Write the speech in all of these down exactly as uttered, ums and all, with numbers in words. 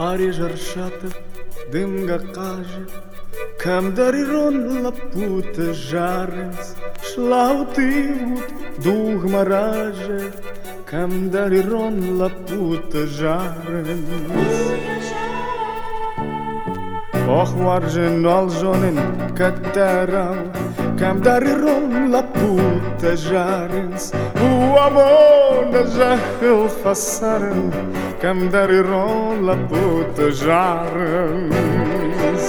Ари жаршата, дымга каже, кам дарирон лапута жаренс, шлаутивут дух мараже, кам дарирон лапута жаренс. Ох, варжен алжонен катарал, кам дарирон лапута жаренс, уамона жахыл фасарен, кам дарирон лапута жаренс.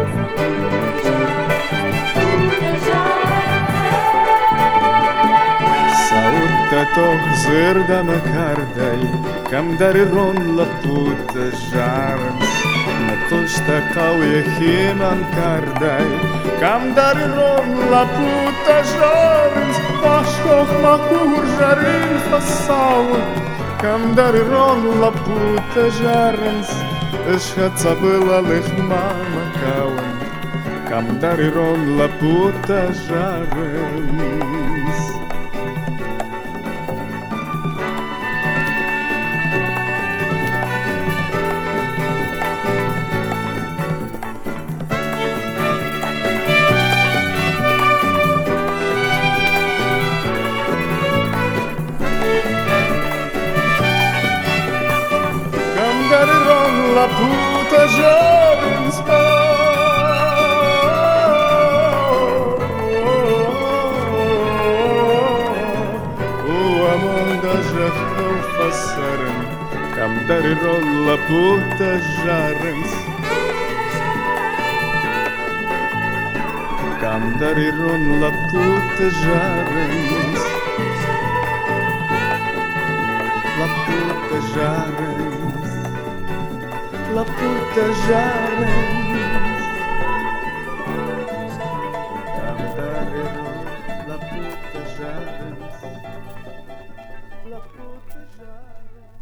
Saúta toch zirda makardai, kam dariron laputa jarens. Na costa kauye himan kardai, kam dariron laputa jarens. Pashkoch makur jarin fasaun, kam dariron laputa jarens. Eshhatsa была лишь мама каун, кам дарирон лапута жаренс. Dariron laputa jarens, o amor da jachou fassaren, kam dariron laputa jarens, kam dariron laputa jarens, laputa jarens. Laputa jarens, kam dariron laputa jarens, laputa jarens.